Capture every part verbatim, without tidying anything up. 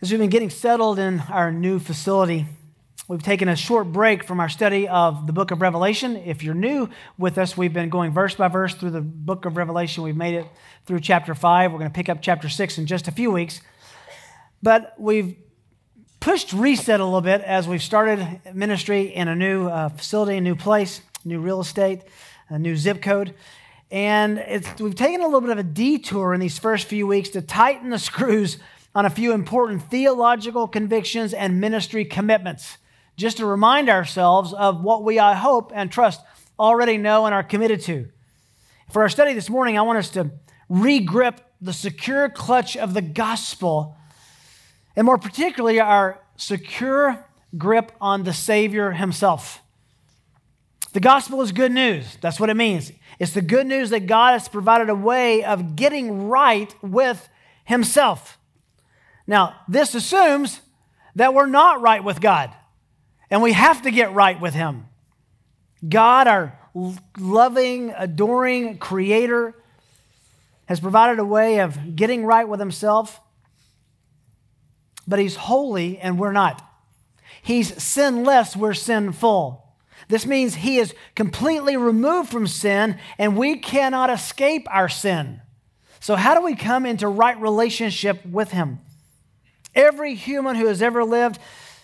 As we've been getting settled in our new facility, we've taken a short break from our study of the book of Revelation. If you're new with us, we've been going verse by verse through the book of Revelation. We've made it through chapter five. We're going to pick up chapter six in just a few weeks. But we've pushed reset a little bit as we've started ministry in a new uh, facility, a new place, new real estate, a new zip code. And it's, we've taken a little bit of a detour in these first few weeks to tighten the screws on a few important theological convictions and ministry commitments, just to remind ourselves of what we, I hope and trust, already know and are committed to. For our study this morning, I want us to re-grip the secure clutch of the gospel, and more particularly, our secure grip on the Savior himself. The gospel is good news. That's what it means. It's the good news that God has provided a way of getting right with himself. Now, this assumes that we're not right with God, and we have to get right with him. God, our loving, adoring creator, has provided a way of getting right with himself, but he's holy and we're not. He's sinless, we're sinful. This means he is completely removed from sin, and we cannot escape our sin. So how do we come into right relationship with him? Every human who has ever lived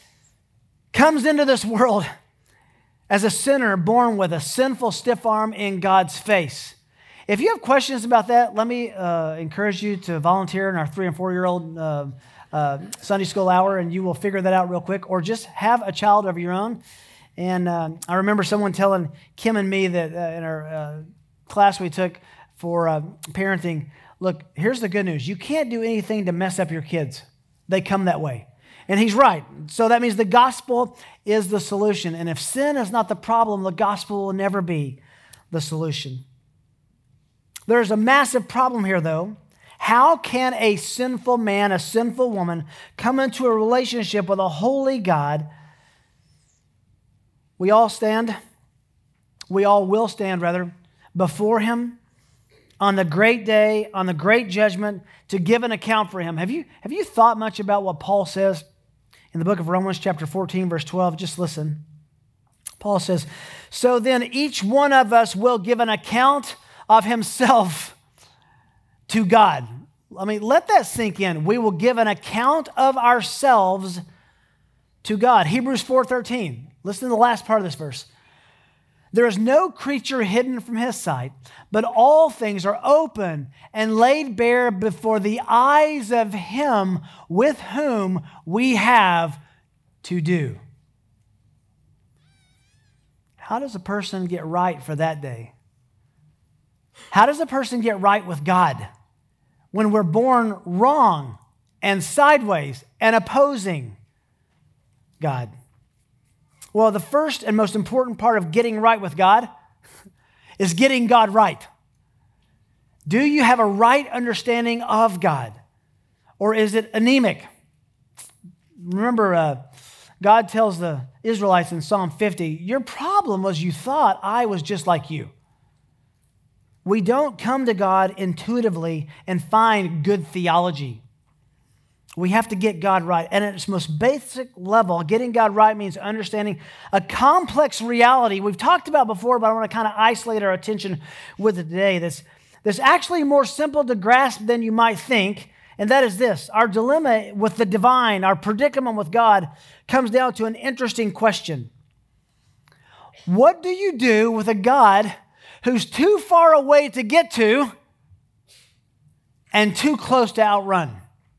comes into this world as a sinner born with a sinful stiff arm in God's face. If you have questions about that, let me uh, encourage you to volunteer in our three and four-year-old uh, uh, Sunday school hour, and you will figure that out real quick, or just have a child of your own. And uh, I remember someone telling Kim and me that uh, in our uh, class we took for uh, parenting, look, here's the good news. You can't do anything to mess up your kids. They come that way. And he's right. So that means the gospel is the solution. And if sin is not the problem, the gospel will never be the solution. There's a massive problem here, though. How can a sinful man, a sinful woman, come into a relationship with a holy God? We all stand, we all will stand, rather, before him on the great day, on the great judgment, to give an account for him. Have you, have you thought much about what Paul says in the book of Romans chapter fourteen, verse twelve? Just listen. Paul says, "So then each one of us will give an account of himself to God." I mean, let that sink in. We will give an account of ourselves to God. Hebrews four thirteen. Listen to the last part of this verse. "There is no creature hidden from his sight, but all things are open and laid bare before the eyes of him with whom we have to do." How does a person get right for that day? How does a person get right with God when we're born wrong and sideways and opposing God? Well, the first and most important part of getting right with God is getting God right. Do you have a right understanding of God, or is it anemic? Remember, uh, God tells the Israelites in Psalm fifty, "Your problem was you thought I was just like you." We don't come to God intuitively and find good theology. We have to get God right. And at its most basic level, getting God right means understanding a complex reality we've talked about before, but I want to kind of isolate our attention with it today. That's, that's actually more simple to grasp than you might think, and that is this. Our dilemma with the divine, our predicament with God, comes down to an interesting question. What do you do with a God who's too far away to get to and too close to outrun?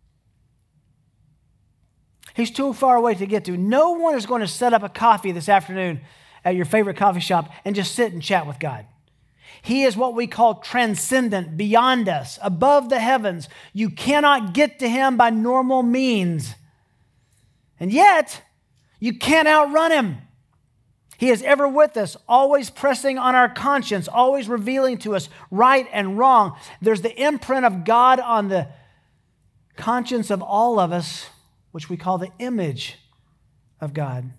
He's too far away to get to. No one is going to set up a coffee this afternoon at your favorite coffee shop and just sit and chat with God. He is what we call transcendent, beyond us, above the heavens. You cannot get to him by normal means. And yet, you can't outrun him. He is ever with us, always pressing on our conscience, always revealing to us right and wrong. There's the imprint of God on the conscience of all of us, which we call the image of God.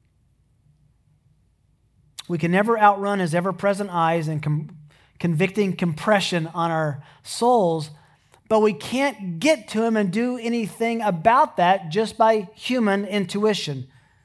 We can never outrun his ever-present eyes and com- convicting compression on our souls, but we can't get to him and do anything about that just by human intuition.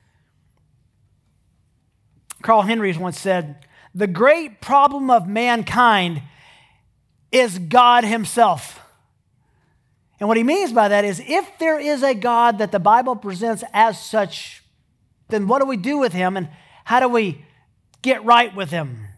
Carl Henry once said, "The great problem of mankind is God himself." And what he means by that is, if there is a God that the Bible presents as such, then what do we do with him, and how do we get right with him?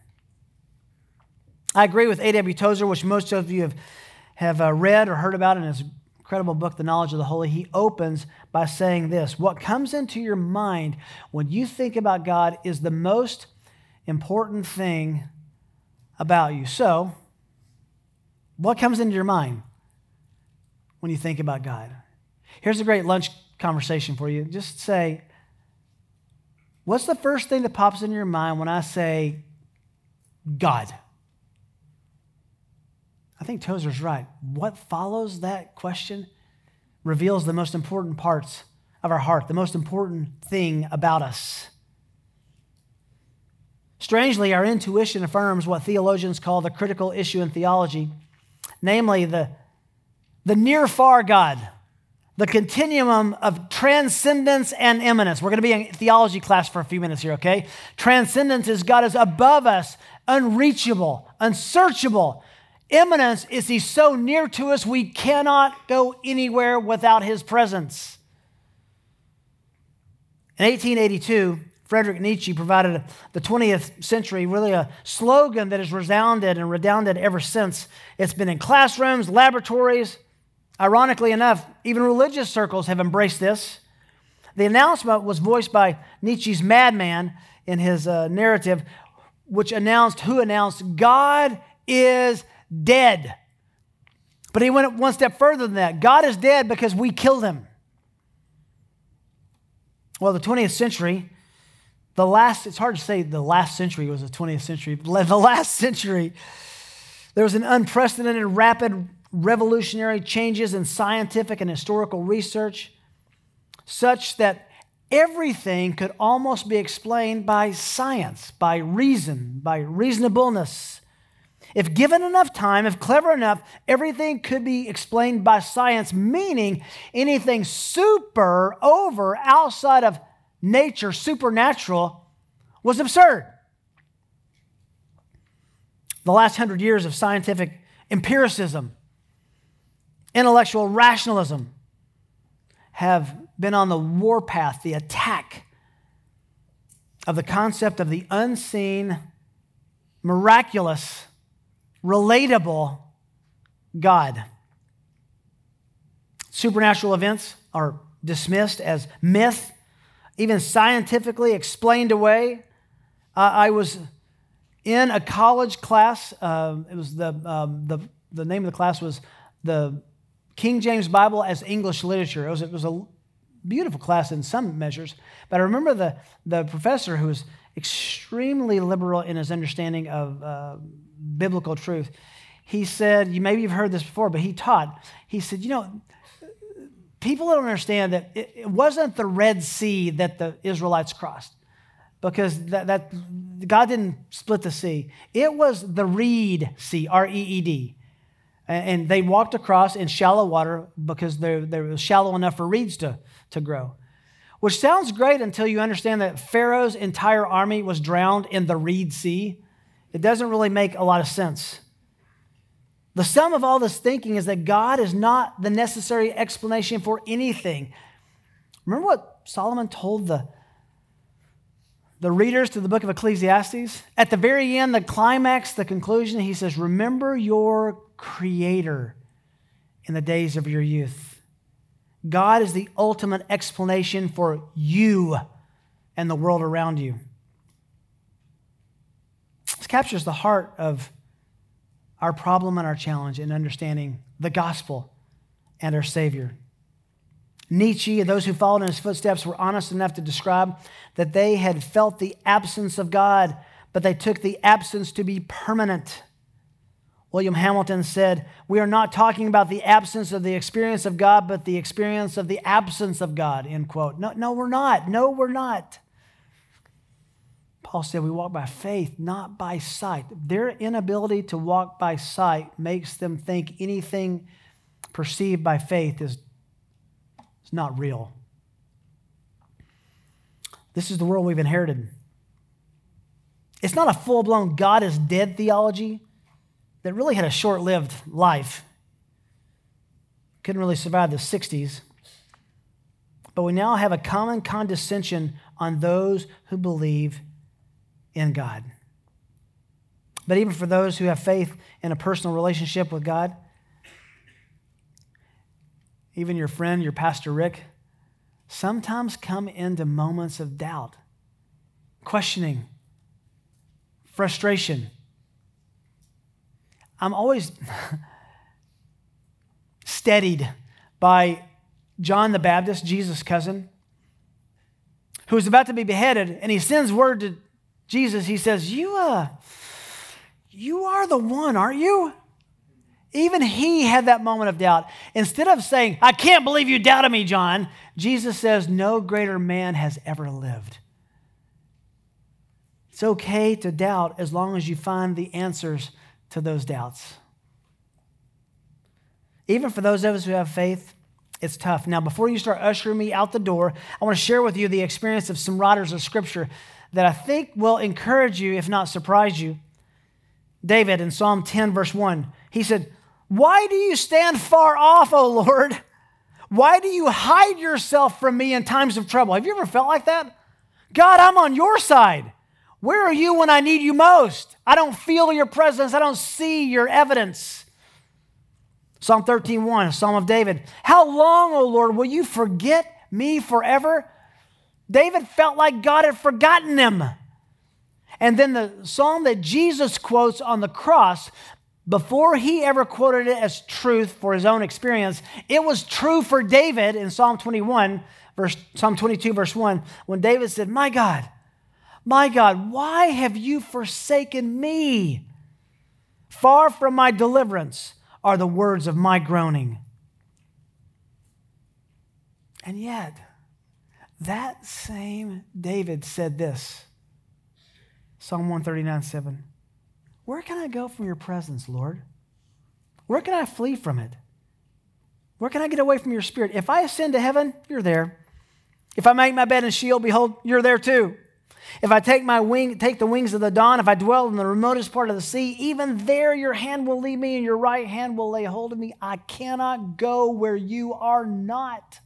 I agree with A W Tozer, which most of you have, have uh, read or heard about in his incredible book, The Knowledge of the Holy. He opens by saying this: what comes into your mind when you think about God is the most important thing about you. So, what comes into your mind when you think about God? Here's a great lunch conversation for you. Just say, what's the first thing that pops into your mind when I say God? I think Tozer's right. What follows that question reveals the most important parts of our heart, the most important thing about us. Strangely, our intuition affirms what theologians call the critical issue in theology, namely the, the near-far God, the continuum of transcendence and immanence. We're going to be in theology class for a few minutes here, okay? Transcendence is God is above us, unreachable, unsearchable. Immanence is he's so near to us we cannot go anywhere without his presence. In eighteen eighty-two, Friedrich Nietzsche provided the twentieth century really a slogan that has resounded and redounded ever since. It's been in classrooms, laboratories. Ironically enough, even religious circles have embraced this. The announcement was voiced by Nietzsche's madman in his uh, narrative, which announced, who announced, God is dead. But he went one step further than that. God is dead because we killed him. Well, the twentieth century, the last, it's hard to say the last century was the twentieth century. The last century, there was an unprecedented, rapid, revolutionary changes in scientific and historical research, such that everything could almost be explained by science, by reason, by reasonableness. If given enough time, if clever enough, everything could be explained by science, meaning anything super, over, outside of nature, supernatural, was absurd. The last hundred years of scientific empiricism, intellectual rationalism, have been on the warpath, the attack of the concept of the unseen, miraculous, relatable God. Supernatural events are dismissed as myth, even scientifically explained away. Uh, I was in a college class. Uh, it was the, um, the the name of the class was the King James Bible as English Literature. It was, it was a beautiful class in some measures, but I remember the, the professor, who was extremely liberal in his understanding of uh, biblical truth. He said, you maybe you've heard this before, but he taught, he said, you know, people don't understand that it, it wasn't the Red Sea that the Israelites crossed, because that, that God didn't split the sea. It was the Reed Sea, R E E D. And they walked across in shallow water because they they were shallow enough for reeds to, to grow. Which sounds great until you understand that Pharaoh's entire army was drowned in the Reed Sea. It doesn't really make a lot of sense. The sum of all this thinking is that God is not the necessary explanation for anything. Remember what Solomon told the, the readers to the book of Ecclesiastes? At the very end, the climax, the conclusion, he says, remember your Creator in the days of your youth. God is the ultimate explanation for you and the world around you. This captures the heart of our problem and our challenge in understanding the gospel and our Savior. Nietzsche and those who followed in his footsteps were honest enough to describe that they had felt the absence of God, but they took the absence to be permanent. William Hamilton said, we are not talking about the absence of the experience of God, but the experience of the absence of God, end quote. No, no, we're not. No, we're not. Paul said we walk by faith, not by sight. Their inability to walk by sight makes them think anything perceived by faith is, is not real. This is the world we've inherited. It's not a full-blown God is dead theology that really had a short-lived life. Couldn't really survive the sixties. But we now have a common condescension on those who believe in God. But even for those who have faith in a personal relationship with God, even your friend, your Pastor Rick, sometimes come into moments of doubt, questioning, frustration. I'm always steadied by John the Baptist, Jesus' cousin, who is about to be beheaded, and he sends word to Jesus. He says, you, uh, you are the one, aren't you? Even he had that moment of doubt. Instead of saying, I can't believe you doubted me, John, Jesus says, no greater man has ever lived. It's okay to doubt as long as you find the answers to those doubts. Even for those of us who have faith, it's tough. Now, before you start ushering me out the door, I want to share with you the experience of some writers of Scripture that I think will encourage you, if not surprise you. David in Psalm ten, verse one, he said, why do you stand far off, O Lord? Why do you hide yourself from me in times of trouble? Have you ever felt like that? God, I'm on your side. Where are you when I need you most? I don't feel your presence. I don't see your evidence. Psalm thirteen, one, Psalm of David. How long, O Lord, will you forget me forever? David felt like God had forgotten him. And then the psalm that Jesus quotes on the cross, before he ever quoted it as truth for his own experience, it was true for David in Psalm twenty-one, verse, Psalm twenty-two, verse one, when David said, my God, my God, why have you forsaken me? Far from my deliverance are the words of my groaning. And yet, that same David said this, Psalm one thirty-nine, seven. Where can I go from your presence, Lord? Where can I flee from it? Where can I get away from your spirit? If I ascend to heaven, you're there. If I make my bed in Sheol, behold, you're there too. If I take my wing, take the wings of the dawn, if I dwell in the remotest part of the sea, even there your hand will lead me and your right hand will lay hold of me. I cannot go where you are not.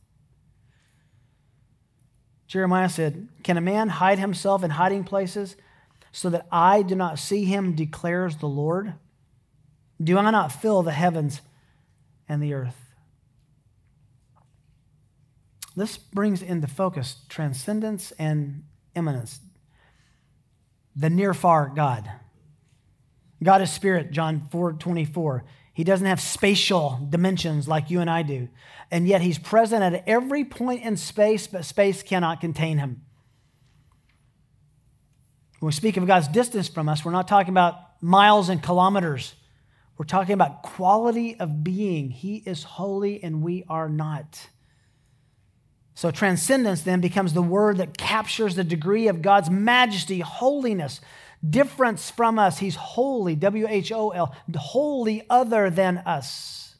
Jeremiah said, can a man hide himself in hiding places so that I do not see him, declares the Lord? Do I not fill the heavens and the earth? This brings into focus transcendence and immanence. The near-far God. God is spirit, John four twenty-four. He doesn't have spatial dimensions like you and I do. And yet he's present at every point in space, but space cannot contain him. When we speak of God's distance from us, we're not talking about miles and kilometers. We're talking about quality of being. He is holy and we are not. So transcendence then becomes the word that captures the degree of God's majesty, holiness, difference from us. He's holy, W H O L, holy other than us.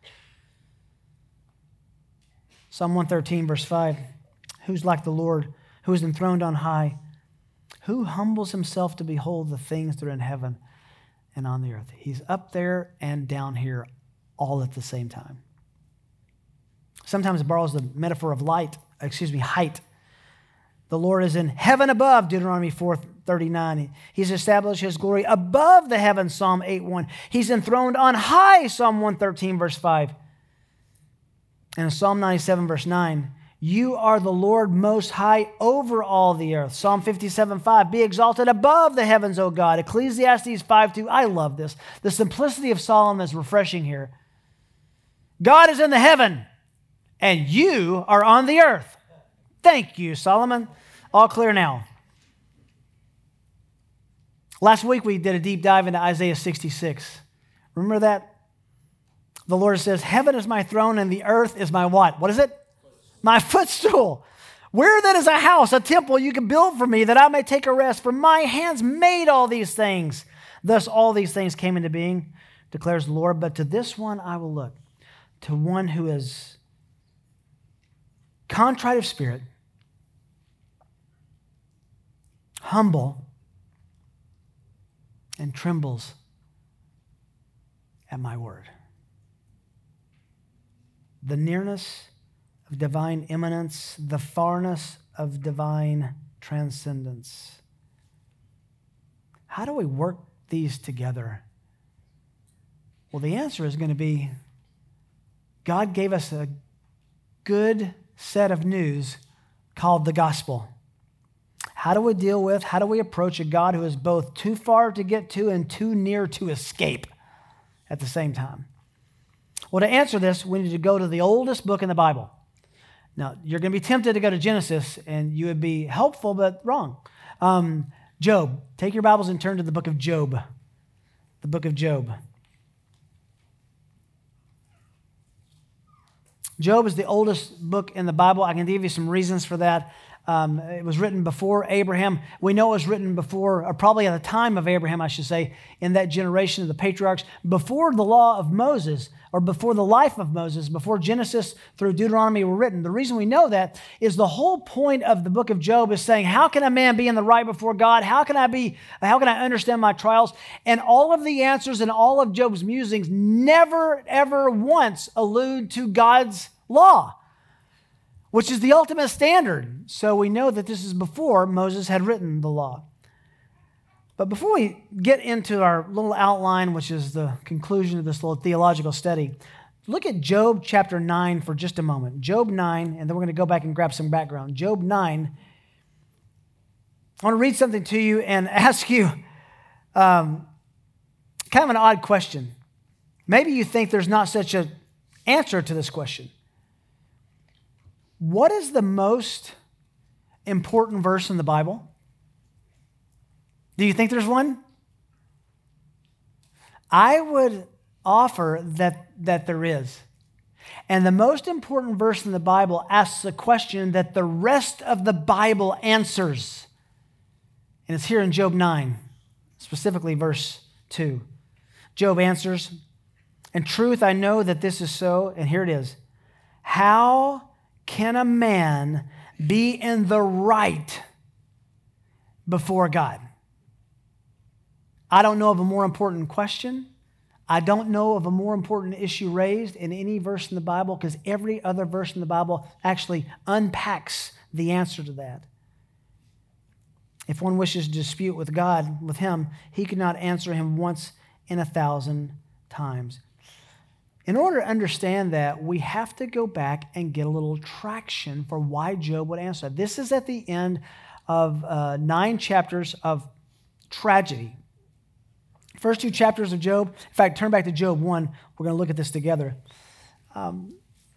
Psalm one thirteen, verse five, who's like the Lord, who is enthroned on high, who humbles himself to behold the things that are in heaven and on the earth. He's up there and down here all at the same time. Sometimes it borrows the metaphor of light, excuse me, height. The Lord is in heaven above, Deuteronomy four thirty-nine. He's established his glory above the heavens, Psalm eight one. He's enthroned on high, Psalm one thirteen, verse five. And in Psalm ninety-seven, verse nine, you are the Lord most high over all the earth. Psalm fifty-seven, five, be exalted above the heavens, O God. Ecclesiastes five two, I love this. The simplicity of Solomon is refreshing here. God is in the heaven, and you are on the earth. Thank you, Solomon. All clear now. Last week we did a deep dive into Isaiah sixty-six. Remember that? The Lord says, heaven is my throne and the earth is my what? What is it? My footstool. Where then is a house, a temple you can build for me that I may take a rest? For my hands made all these things. Thus all these things came into being, declares the Lord. But to this one I will look, to one who is contrite of spirit, humble, and trembles at my word. The nearness of divine immanence, the farness of divine transcendence. How do we work these together? Well, the answer is going to be God gave us a good set of news called the gospel. How do we deal with, how do we approach a God who is both too far to get to and too near to escape at the same time? Well, to answer this, we need to go to the oldest book in the Bible. Now, you're going to be tempted to go to Genesis, and you would be helpful, but wrong. Um, Job. Take your Bibles and turn to the book of Job. The book of Job. Job is the oldest book in the Bible. I can give you some reasons for that. Um, it was written before Abraham. We know it was written before, or probably at the time of Abraham, I should say, in that generation of the patriarchs, before the law of Moses, or before the life of Moses, before Genesis through Deuteronomy were written. The reason we know that is the whole point of the book of Job is saying, how can a man be in the right before God? How can I be, how can I understand my trials? And all of the answers and all of Job's musings never, ever once allude to God's law, which is the ultimate standard. So we know that this is before Moses had written the law. But before we get into our little outline, which is the conclusion of this little theological study, look at Job chapter nine for just a moment. Job nine, and then we're going to go back and grab some background. Job nine, I want to read something to you and ask you um, kind of an odd question. Maybe you think there's not such an answer to this question. What is the most important verse in the Bible? Do you think there's one? I would offer that, that there is. And the most important verse in the Bible asks a question that the rest of the Bible answers. And it's here in Job nine, specifically verse two. Job answers, "In truth, I know that this is so." And here it is. "How can a man be in the right before God?" I don't know of a more important question. I don't know of a more important issue raised in any verse in the Bible, because every other verse in the Bible actually unpacks the answer to that. If one wishes to dispute with God, with him, he could not answer him once in a thousand times. In order to understand that, we have to go back and get a little traction for why Job would answer. This is at the end of uh, nine chapters of tragedy. First two chapters of Job, in fact, turn back to Job one. We're going to look at this together. Um,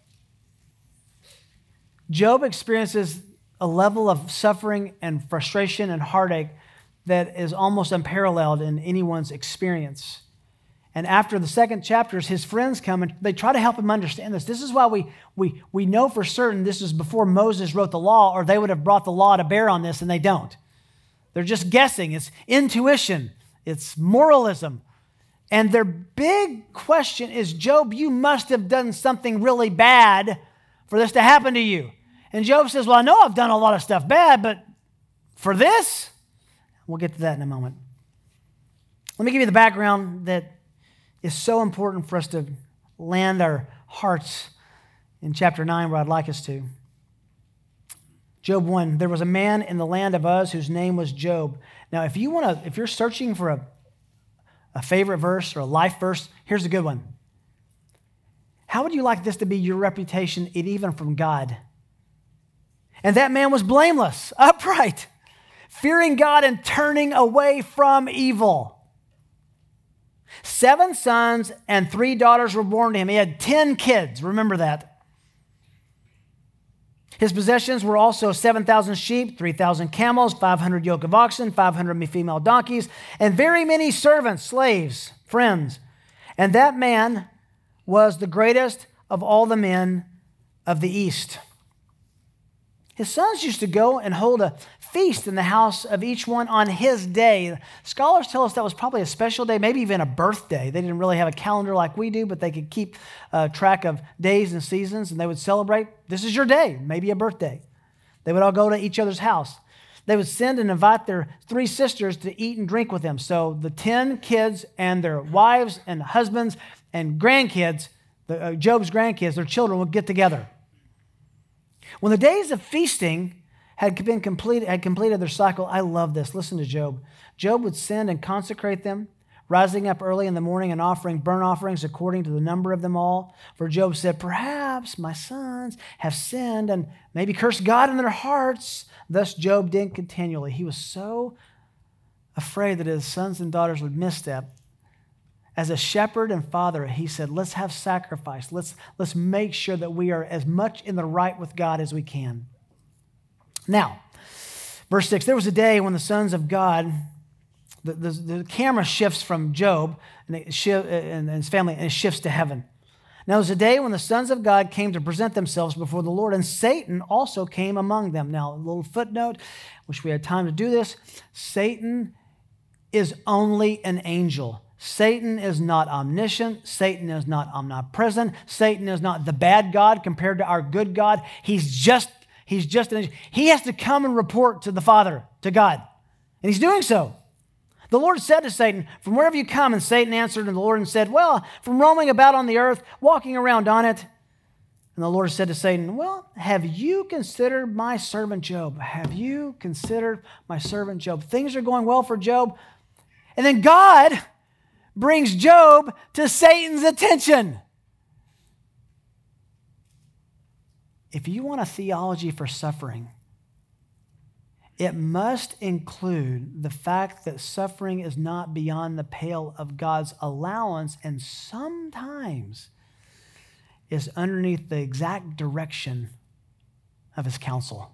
Job experiences a level of suffering and frustration and heartache that is almost unparalleled in anyone's experience. And after the second chapters, his friends come and they try to help him understand this. This is why we, we, we know for certain this is before Moses wrote the law, or they would have brought the law to bear on this, and they don't. They're just guessing. It's intuition. It's moralism. And their big question is, Job, you must have done something really bad for this to happen to you. And Job says, well, I know I've done a lot of stuff bad, but for this? We'll get to that in a moment. Let me give you the background that is so important for us to land our hearts in chapter nine, where I'd like us to. Job one, there was a man in the land of Uz whose name was Job. Now, if you want to, if you're searching for a, a favorite verse or a life verse, here's a good one. How would you like this to be your reputation, and even from God? And that man was blameless, upright, fearing God and turning away from evil. Seven sons and three daughters were born to him. He had ten kids. Remember that. His possessions were also seven thousand sheep, three thousand camels, five hundred yoke of oxen, five hundred female donkeys, and very many servants, slaves, friends. And that man was the greatest of all the men of the East. His sons used to go and hold a feast in the house of each one on his day. Scholars tell us that was probably a special day, maybe even a birthday. They didn't really have a calendar like we do, but they could keep uh, track of days and seasons, and they would celebrate. This is your day, maybe a birthday. They would all go to each other's house. They would send and invite their three sisters to eat and drink with them. So the ten kids and their wives and husbands and grandkids, the, uh, Job's grandkids, their children would get together. When the days of feasting had been completed, had completed their cycle, I love this. Listen to Job. Job would send and consecrate them, rising up early in the morning and offering burnt offerings according to the number of them all. For Job said, perhaps my sons have sinned and maybe cursed God in their hearts. Thus Job did continually. He was so afraid that his sons and daughters would misstep. As a shepherd and father, he said, let's have sacrifice. Let's, let's make sure that we are as much in the right with God as we can. Now, verse six, there was a day when the sons of God, the, the, the camera shifts from Job and, it sh- and his family, and it shifts to heaven. Now, there was a day when the sons of God came to present themselves before the Lord, and Satan also came among them. Now, a little footnote, wish we had time to do this. Satan is only an angel. Satan is not omniscient. Satan is not omnipresent. Satan is not the bad God compared to our good God. He's just, he's just an angel. He has to come and report to the Father, to God. And he's doing so. The Lord said to Satan, from wherever you come, and Satan answered and the Lord and said, well, from roaming about on the earth, walking around on it. And the Lord said to Satan, well, have you considered my servant Job? Have you considered my servant Job? Things are going well for Job. And then God brings Job to Satan's attention. If you want a theology for suffering, it must include the fact that suffering is not beyond the pale of God's allowance and sometimes is underneath the exact direction of his counsel.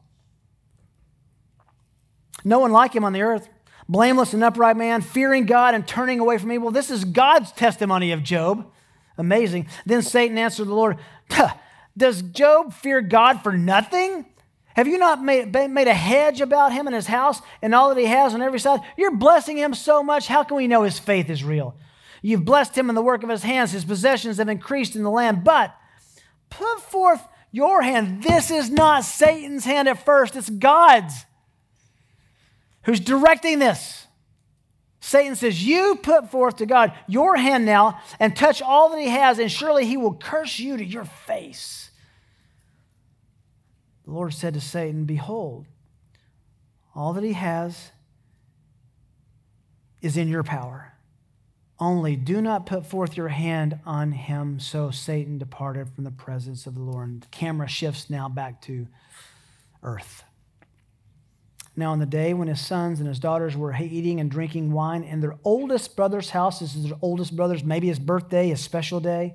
No one like him on the earth. Blameless and upright man, fearing God and turning away from evil. This is God's testimony of Job. Amazing. Then Satan answered the Lord, does Job fear God for nothing? Have you not made, made a hedge about him and his house and all that he has on every side? You're blessing him so much. How can we know his faith is real? You've blessed him in the work of his hands. His possessions have increased in the land. But put forth your hand. This is not Satan's hand at first. It's God's who's directing this. Satan says, you put forth to God your hand now and touch all that he has, and surely he will curse you to your face. The Lord said to Satan, behold, all that he has is in your power. Only do not put forth your hand on him. So Satan departed from the presence of the Lord. And the camera shifts now back to earth. Now, on the day when his sons and his daughters were eating and drinking wine in their oldest brother's house, this is their oldest brother's, maybe his birthday, his special day,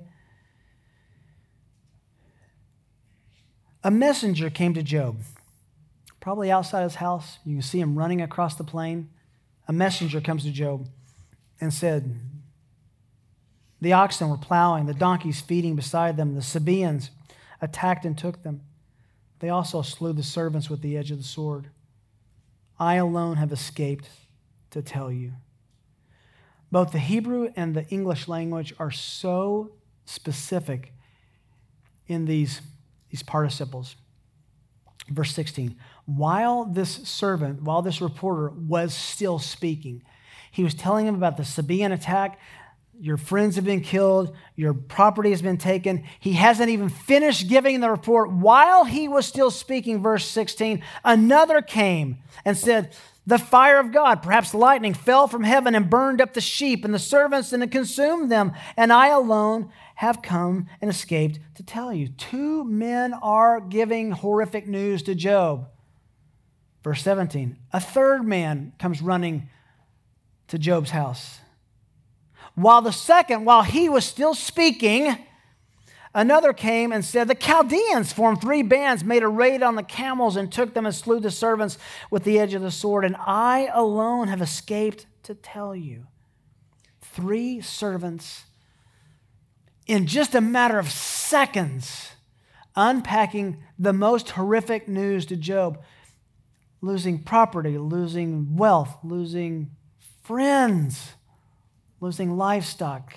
a messenger came to Job, probably outside his house. You can see him running across the plain. A messenger comes to Job and said, the oxen were plowing, the donkeys feeding beside them. The Sabaeans attacked and took them. They also slew the servants with the edge of the sword. I alone have escaped to tell you. Both the Hebrew and the English language are so specific in these, these participles. Verse sixteen, while this servant, while this reporter was still speaking, he was telling him about the Sabaean attack. Your friends have been killed. Your property has been taken. He hasn't even finished giving the report. While he was still speaking, verse sixteen, another came and said, the fire of God, perhaps lightning, fell from heaven and burned up the sheep and the servants and it consumed them. And I alone have come and escaped to tell you. Two men are giving horrific news to Job. Verse seventeen, a third man comes running to Job's house. While the second, while he was still speaking, another came and said, the Chaldeans formed three bands, made a raid on the camels and took them and slew the servants with the edge of the sword. And I alone have escaped to tell you. Three servants, in just a matter of seconds, unpacking the most horrific news to Job. Losing property, losing wealth, losing friends, losing livestock.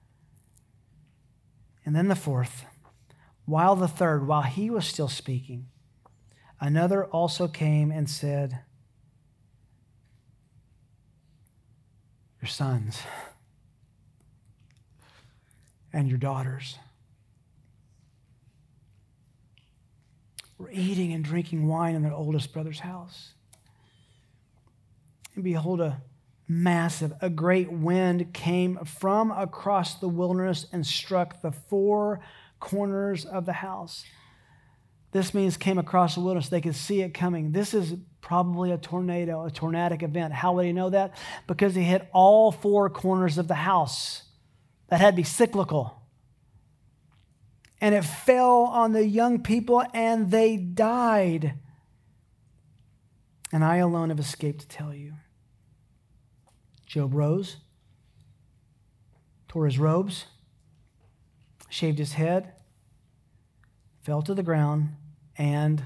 And then the fourth, while the third, while he was still speaking, another also came and said, your sons and your daughters were eating and drinking wine in their oldest brother's house. And behold, a massive, a great wind came from across the wilderness and struck the four corners of the house. This means came across the wilderness. They could see it coming. This is probably a tornado, a tornadic event. How would he know that? Because he hit all four corners of the house. That had to be cyclical. And it fell on the young people, and they died. And I alone have escaped to tell you. Job rose, tore his robes, shaved his head, fell to the ground, and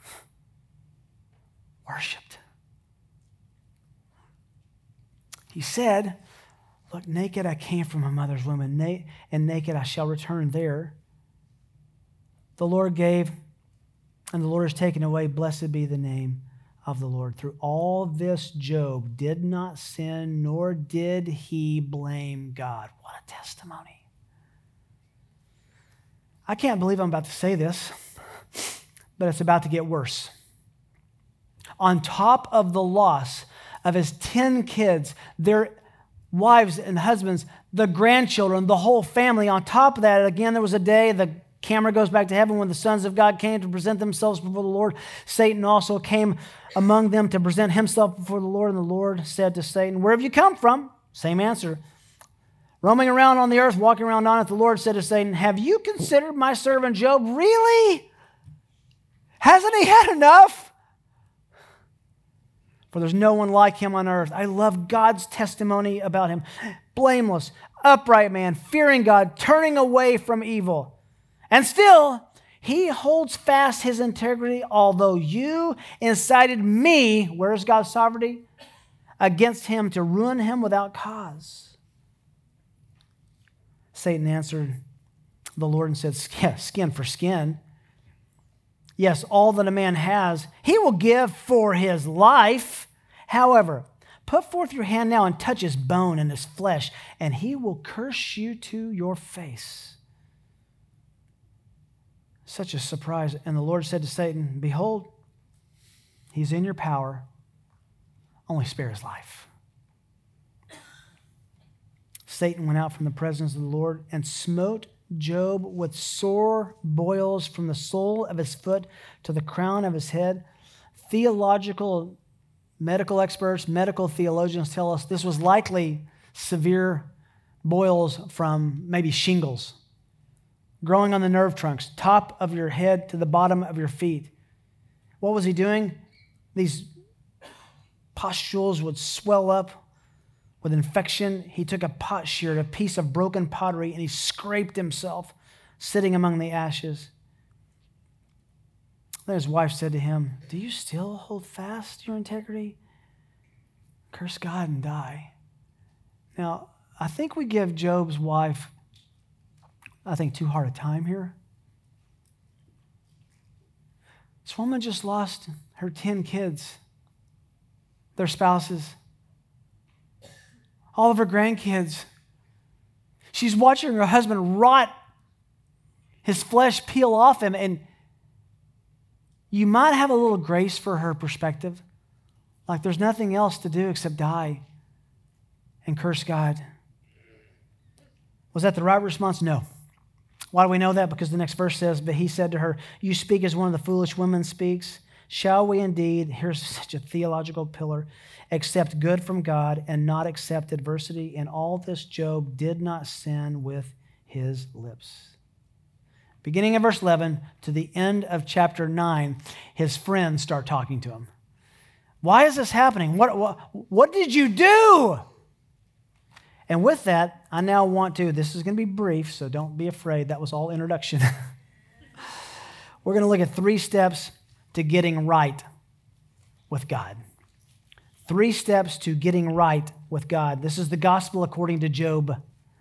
worshipped. He said, look, naked I came from my mother's womb, and, na- and naked I shall return there. The Lord gave, and the Lord has taken away. Blessed be the name of the Lord. Through all this, Job did not sin, nor did he blame God. What a testimony. I can't believe I'm about to say this, but it's about to get worse. On top of the loss of his ten kids, their wives and husbands, the grandchildren, the whole family, on top of that, again, there was a day, the camera goes back to heaven when the sons of God came to present themselves before the Lord. Satan also came among them to present himself before the Lord. And the Lord said to Satan, where have you come from? Same answer. Roaming around on the earth, walking around on it, the Lord said to Satan, have you considered my servant Job? Really? Hasn't he had enough? For there's no one like him on earth. I love God's testimony about him. Blameless, upright man, fearing God, turning away from evil. And still, he holds fast his integrity, although you incited me, where's God's sovereignty? Against him to ruin him without cause. Satan answered the Lord and said, skin for skin. Yes, all that a man has, he will give for his life. However, put forth your hand now and touch his bone and his flesh, and he will curse you to your face. Such a surprise. And the Lord said to Satan, behold, he's in your power. Only spare his life. Satan went out from the presence of the Lord and smote Job with sore boils from the sole of his foot to the crown of his head. Theological, medical experts, medical theologians tell us this was likely severe boils from maybe shingles, growing on the nerve trunks, top of your head to the bottom of your feet. What was he doing? These pustules would swell up with infection. He took a potsherd, a piece of broken pottery, and he scraped himself, sitting among the ashes. Then his wife said to him, do you still hold fast your integrity? Curse God and die. Now, I think we give Job's wife I think, too hard a time here. This woman just lost her ten kids, their spouses, all of her grandkids. She's watching her husband rot, his flesh peel off him, and you might have a little grace for her perspective, like there's nothing else to do except die and curse God. Was that the right response? No. Why do we know that? Because the next verse says, but he said to her, you speak as one of the foolish women speaks. Shall we indeed, here's such a theological pillar, accept good from God and not accept adversity? In all this, Job did not sin with his lips. Beginning of verse eleven to the end of chapter nine, his friends start talking to him. Why is this happening? What, what, what did you do? And with that, I now want to, this is going to be brief, so don't be afraid. That was all introduction. we're going to look at three steps to getting right with God. Three steps to getting right with God. This is the gospel according to Job.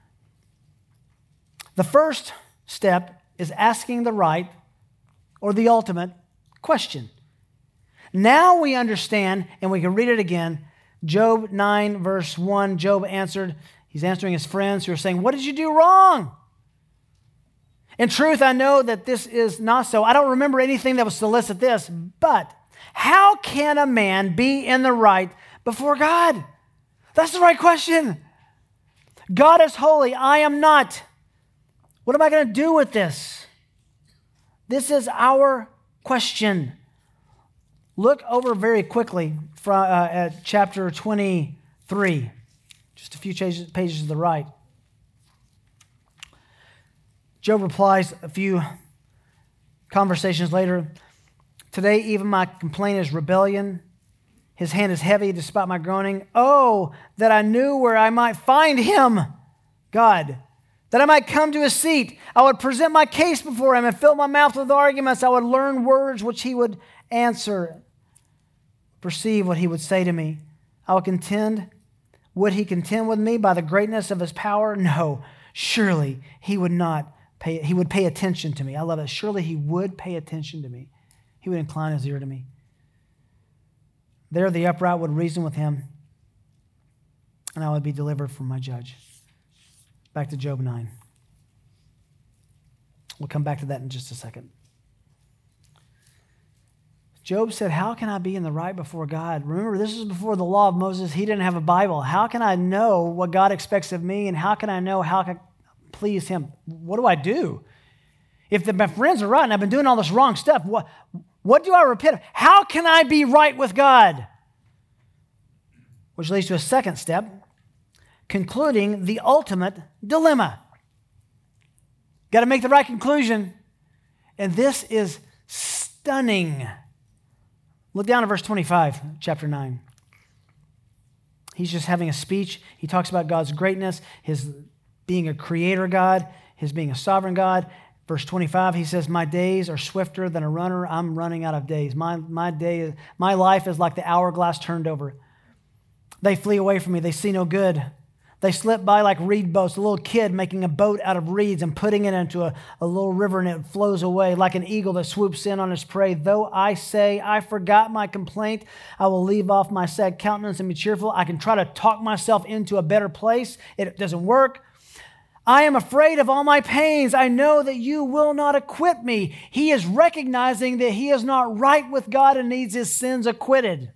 The first step is asking the right or the ultimate question. Now we understand, and we can read it again. Job nine, verse one, Job answered. He's answering his friends who are saying, what did you do wrong? In truth, I know that this is not so. I don't remember anything that would solicit this, but how can a man be in the right before God? That's the right question. God is holy. I am not. What am I going to do with this? This is our question. Look over very quickly from, uh, at chapter twenty-three, just a few pages, pages to the right. Job replies a few conversations later. Today, even my complaint is rebellion. His hand is heavy despite my groaning. Oh, that I knew where I might find him, God, that I might come to his seat. I would present my case before him and fill my mouth with arguments. I would learn words which he would answer, perceive what he would say to me. I would contend. Would he contend with me by the greatness of his power? No, surely he would not pay. He would pay attention to me. I love it. Surely he would pay attention to me. He would incline his ear to me. There the upright would reason with him, and I would be delivered from my judge. Back to Job nine. We'll come back to that in just a second. Job said, how can I be in the right before God? Remember, this is before the law of Moses. He didn't have a Bible. How can I know what God expects of me, and how can I know how I please him? What do I do? If the, my friends are right and I've been doing all this wrong stuff, what, what do I repent of? How can I be right with God? Which leads to a second step, concluding the ultimate dilemma. Got to make the right conclusion. And this is stunning. Look down at verse twenty-five, chapter nine. He's just having a speech. He talks about God's greatness, his being a creator God, his being a sovereign God. Verse twenty-five, he says, my days are swifter than a runner. I'm running out of days. My, my, day, my life is like the hourglass turned over. They flee away from me. They see no good. They slip by like reed boats, a little kid making a boat out of reeds and putting it into a, a little river, and it flows away like an eagle that swoops in on his prey. Though I say, I forgot my complaint, I will leave off my sad countenance and be cheerful. I can try to talk myself into a better place. It doesn't work. I am afraid of all my pains. I know that you will not acquit me. He is recognizing that he is not right with God and needs his sins acquitted.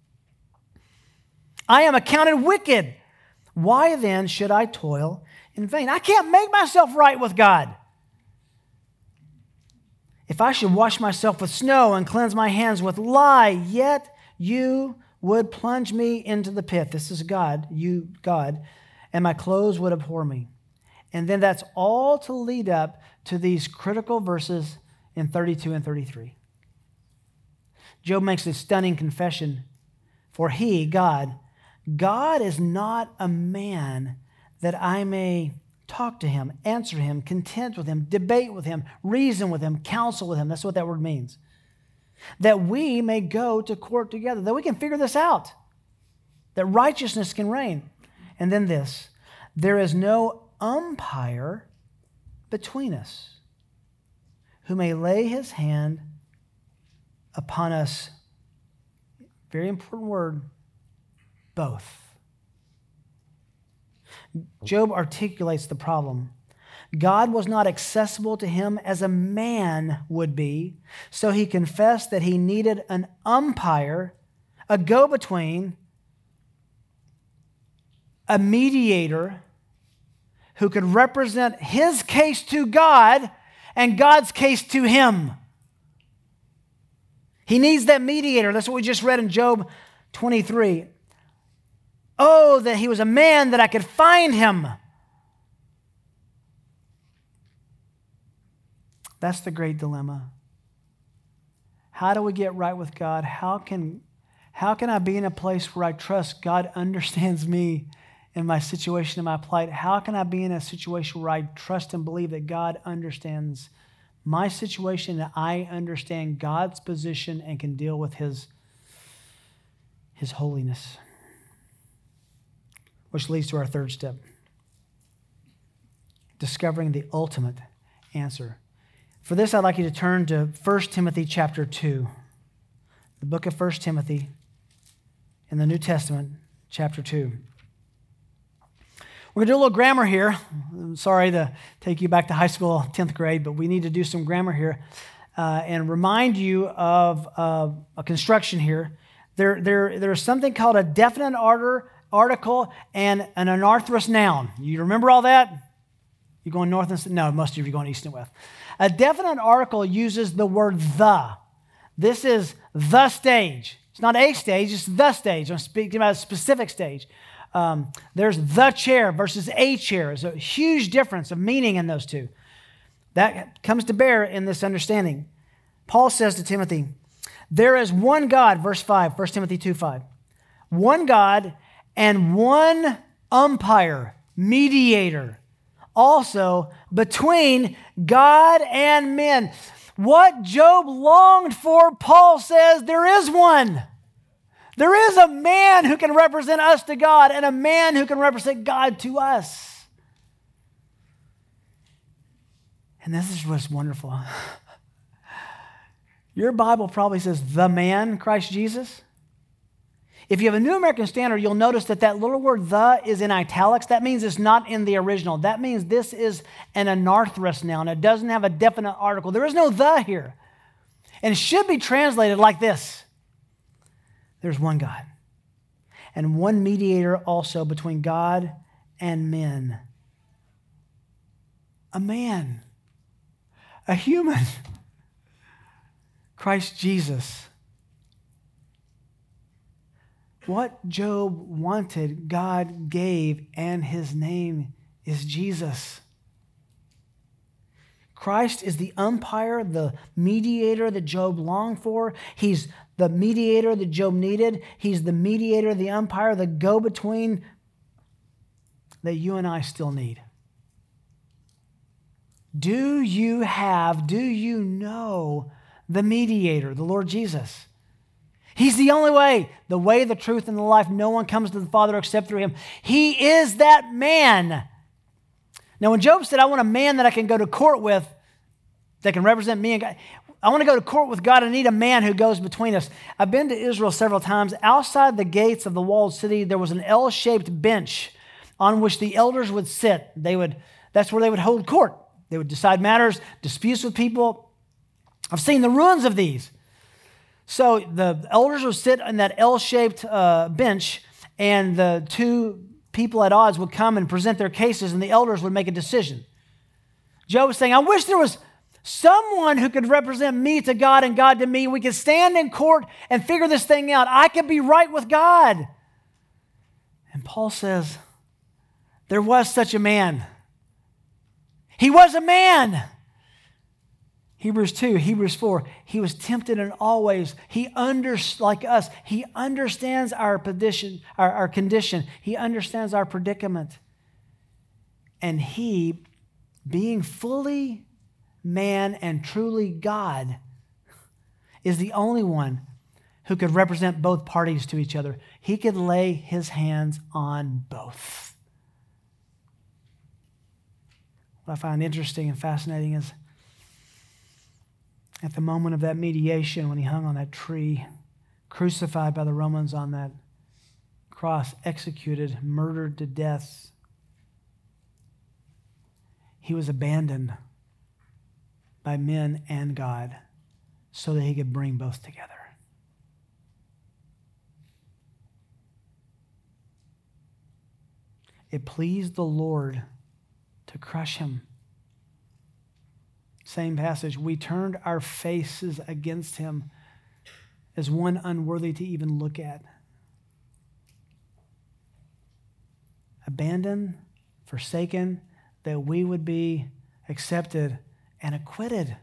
I am accounted wicked. Why then should I toil in vain? I can't make myself right with God. If I should wash myself with snow and cleanse my hands with lye, yet you would plunge me into the pit. This is God, you, God, and my clothes would abhor me. And then that's all to lead up to these critical verses in thirty-two and thirty-three. Job makes a stunning confession. For he, God, God is not a man that I may talk to him, answer him, contend with him, debate with him, reason with him, counsel with him. That's what that word means. That we may go to court together, that we can figure this out, that righteousness can reign. And then this, there is no umpire between us who may lay his hand upon us. Very important word. Both. Job articulates the problem. God was not accessible to him as a man would be, so he confessed that he needed an umpire, a go-between, a mediator who could represent his case to God and God's case to him. He needs that mediator. That's what we just read in Job twenty-three. Oh, that he was a man that I could find him. That's the great dilemma. How do we get right with God? How can, how can I be in a place where I trust God understands me and my situation and my plight? How can I be in a situation where I trust and believe that God understands my situation, that I understand God's position and can deal with his, his holiness. Which leads to our third step. Discovering the ultimate answer. For this, I'd like you to turn to First Timothy chapter two. The book of First Timothy in the New Testament, chapter two. We're going to do a little grammar here. I'm sorry to take you back to high school, tenth grade, but we need to do some grammar here uh, and remind you of uh, a construction here. There, there, there's something called a definite order, article and an anarthrous noun. You remember all that? You going north and south? No, most of you are going east and west. A definite article uses the word the. This is the stage. It's not a stage, it's the stage. I'm speaking about a specific stage. Um, there's the chair versus a chair. There's a huge difference of meaning in those two. That comes to bear in this understanding. Paul says to Timothy, there is one God, verse five, First Timothy two five. One God and one umpire, mediator, also between God and men. What Job longed for, Paul says, there is one. There is a man who can represent us to God and a man who can represent God to us. And this is what's wonderful. Your Bible probably says the man, Christ Jesus. If you have a New American Standard, you'll notice that that little word the is in italics. That means it's not in the original. That means this is an anarthrous noun. It doesn't have a definite article. There is no the here. And it should be translated like this. There's one God and one mediator also between God and men. A man, a human, Christ Jesus. What Job wanted, God gave, and his name is Jesus. Christ is the umpire, the mediator that Job longed for. He's the mediator that Job needed. He's the mediator, the umpire, the go-between that you and I still need. Do you have, do you know the mediator, the Lord Jesus? He's the only way, the way, the truth, and the life. No one comes to the Father except through him. He is that man. Now, when Job said, I want a man that I can go to court with, that can represent me and God, I want to go to court with God. I need a man who goes between us. I've been to Israel several times. Outside the gates of the walled city, there was an L-shaped bench on which the elders would sit. They would, that's where they would hold court. They would decide matters, disputes with people. I've seen the ruins of these. So the elders would sit on that L-shaped uh, bench, and the two people at odds would come and present their cases, and the elders would make a decision. Job was saying, I wish there was someone who could represent me to God and God to me. We could stand in court and figure this thing out. I could be right with God. And Paul says, there was such a man. He was a man. Hebrews two, Hebrews four, he was tempted in all ways. He under, like us, he understands our position, our, our condition. He understands our predicament. And he, being fully man and truly God, is the only one who could represent both parties to each other. He could lay his hands on both. What I find interesting and fascinating is at the moment of that mediation, when he hung on that tree, crucified by the Romans on that cross, executed, murdered to death, he was abandoned by men and God so that he could bring both together. It pleased the Lord to crush him. Same passage. We turned our faces against him as one unworthy to even look at. Abandoned, forsaken, that we would be accepted and acquitted.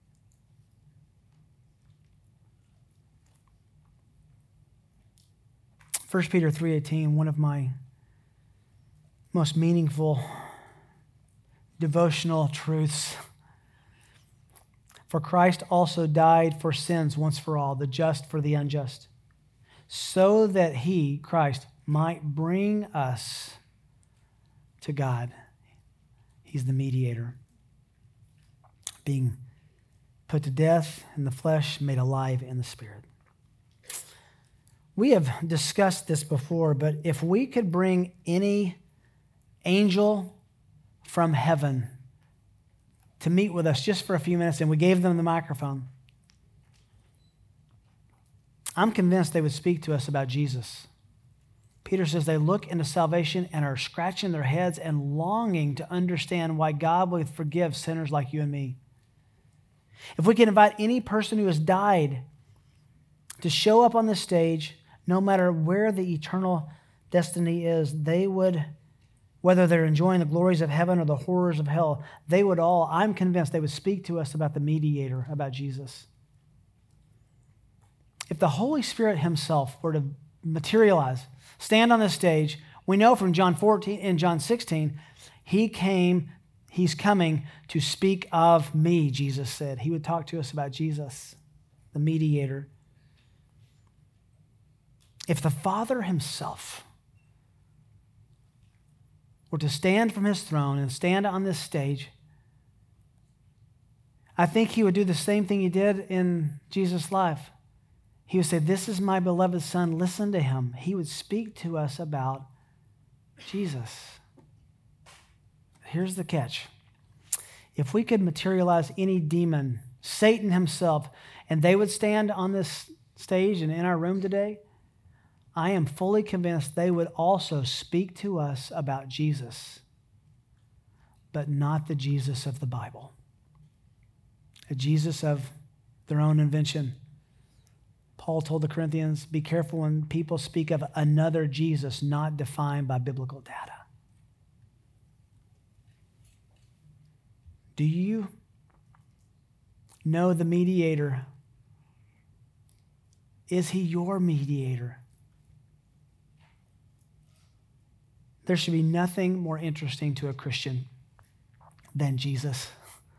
First Peter three eighteen, one of my most meaningful devotional truths. For Christ also died for sins once for all, the just for the unjust, so that he, Christ, might bring us to God. He's the mediator, being put to death in the flesh, made alive in the spirit. We have discussed this before, but if we could bring any angel from heaven to meet with us just for a few minutes, and we gave them the microphone, I'm convinced they would speak to us about Jesus. Peter says they look into salvation and are scratching their heads and longing to understand why God would forgive sinners like you and me. If we can invite any person who has died to show up on the stage, no matter where the eternal destiny is, they would, whether they're enjoying the glories of heaven or the horrors of hell, they would all, I'm convinced, they would speak to us about the mediator, about Jesus. If the Holy Spirit himself were to materialize, stand on the stage, we know from John fourteen and John sixteen, he came, he's coming to speak of me, Jesus said. He would talk to us about Jesus, the mediator. If the Father himself were to stand from his throne and stand on this stage, I think he would do the same thing he did in Jesus' life. He would say, "This is my beloved Son, listen to him." He would speak to us about Jesus. Here's the catch. If we could materialize any demon, Satan himself, and they would stand on this stage and in our room today, I am fully convinced they would also speak to us about Jesus, but not the Jesus of the Bible, a Jesus of their own invention. Paul told the Corinthians, be careful when people speak of another Jesus not defined by biblical data. Do you know the mediator? Is he your mediator? There should be nothing more interesting to a Christian than Jesus.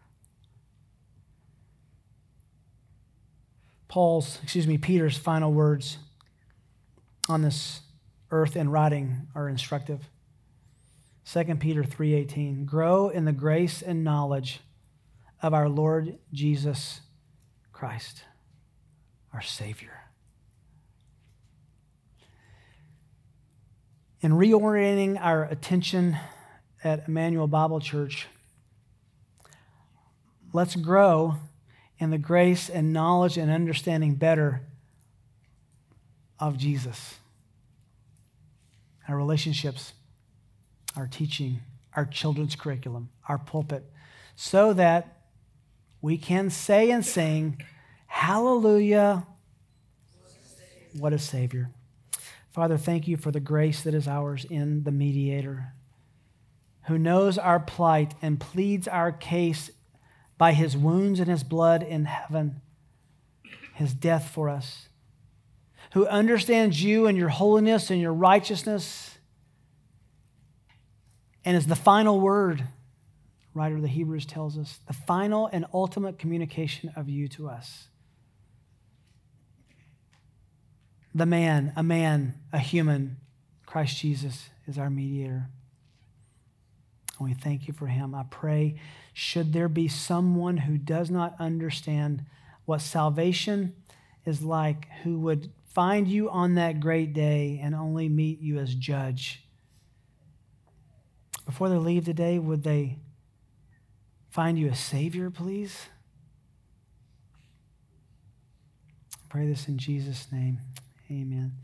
Paul's, excuse me, Peter's final words on this earth and writing are instructive. Second Peter three eighteen, grow in the grace and knowledge of our Lord Jesus Christ, our Savior. In reorienting our attention at Emmanuel Bible Church, let's grow in the grace and knowledge and understanding better of Jesus. Our relationships, our teaching, our children's curriculum, our pulpit, so that we can say and sing, hallelujah, what a Savior. Father, thank you for the grace that is ours in the mediator, who knows our plight and pleads our case by his wounds and his blood in heaven, his death for us, who understands you and your holiness and your righteousness, and is the final word, writer of the Hebrews tells us, the final and ultimate communication of you to us. The man, a man, a human, Christ Jesus is our mediator. And we thank you for him. I pray, should there be someone who does not understand what salvation is like, who would find you on that great day and only meet you as judge, before they leave today, would they find you a Savior, please? I pray this in Jesus' name. Amen.